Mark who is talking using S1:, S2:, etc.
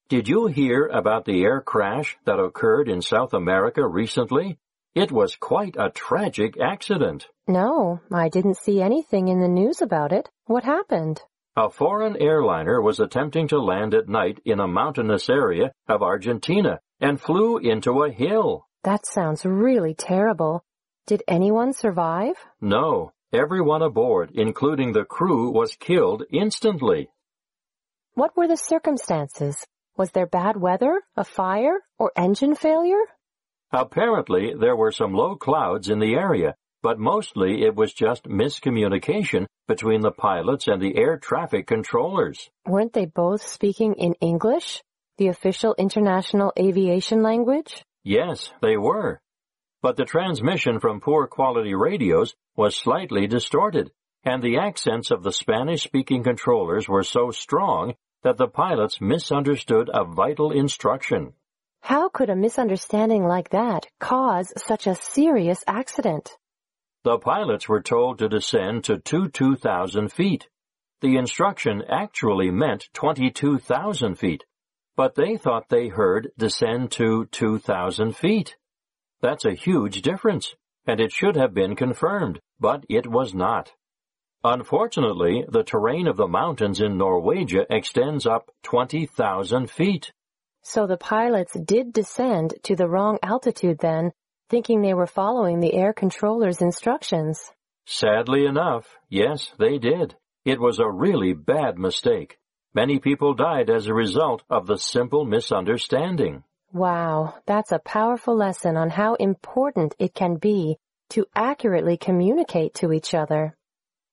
S1: Did you hear about the air crash that occurred in South America recently? It was quite a tragic accident.
S2: No, I didn't see anything in the news about it. What happened?
S1: A foreign airliner was attempting to land at night in a mountainous area of Argentina and flew into a hill.
S2: That sounds really terrible. Did anyone survive?
S1: No, everyone aboard, including the crew, was killed instantly.
S2: What were the circumstances? Was there bad weather, a fire, or engine failure?
S1: Apparently, there were some low clouds in the area, but mostly it was just miscommunication between the pilots and the air traffic controllers.
S2: Weren't they both speaking in English, the official international aviation language?
S1: Yes, they were. But the transmission from poor quality radios was slightly distorted, and the accents of the Spanish-speaking controllers were so strong that the pilots misunderstood a vital instruction.
S2: How could a misunderstanding like that cause such a serious accident?
S1: The pilots were told to descend to 22,000 feet. The instruction actually meant 22,000 feet, but they thought they heard descend to 2,000 feet. That's a huge difference, and it should have been confirmed, but it was not. Unfortunately, the terrain of the mountains in Norwegia extends up 20,000 feet.
S2: So the pilots did descend to the wrong altitude then, thinking they were following the air controller's instructions.
S1: Sadly enough, yes, they did. It was a really bad mistake. Many people died as a result of the simple misunderstanding.
S2: Wow, that's a powerful lesson on how important it can be to accurately communicate to each other.